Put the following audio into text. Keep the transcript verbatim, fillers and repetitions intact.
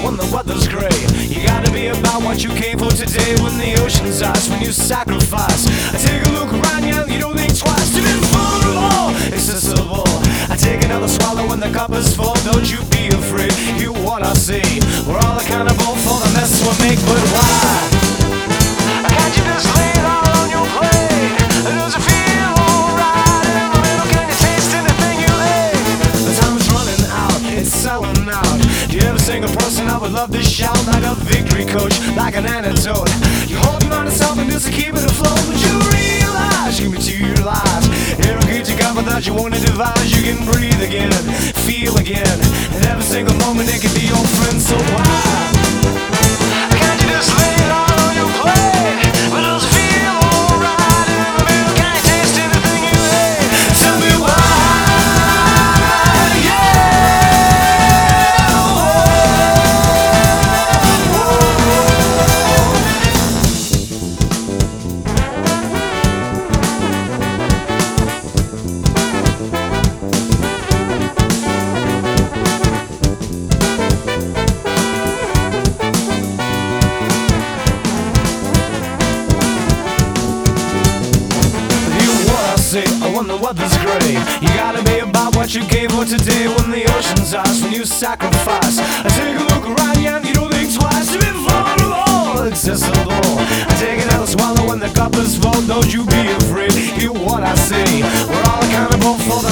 when the weather's gray. You gotta be about what you came for today. When the ocean's ice, when you sacrifice, I take a look around you and you don't think twice. You've been vulnerable, accessible. I take another swallow when the cup is full. Don't you be afraid, hear what I say. We're all accountable for the mess we make, but why? Can't you just lay it all on your plate? Does it feel alright in the middle? Can you taste anything you ate? The time's running out, it's selling out. Do you ever sing a person I would love to shout? Like a victory coach, like an antidote. You're holding on to something just to keep it afloat, but you realize you can to your lies. It'll get you covered that you want to devise. You can breathe again, feel again, and every single moment it can be your friend. So why? Can't you just lay it all on your plate? But does it feel alright in the middle? Can you taste anything you ate? Tell me why, yeah. When the weather's gray, you gotta be about what you gave for today. When the ocean's ice, when you sacrifice, I take a look around you and you don't think twice. You've been vulnerable, accessible. I take another swallow when the cup is full. Don't you be afraid, hear what I say. We're all accountable for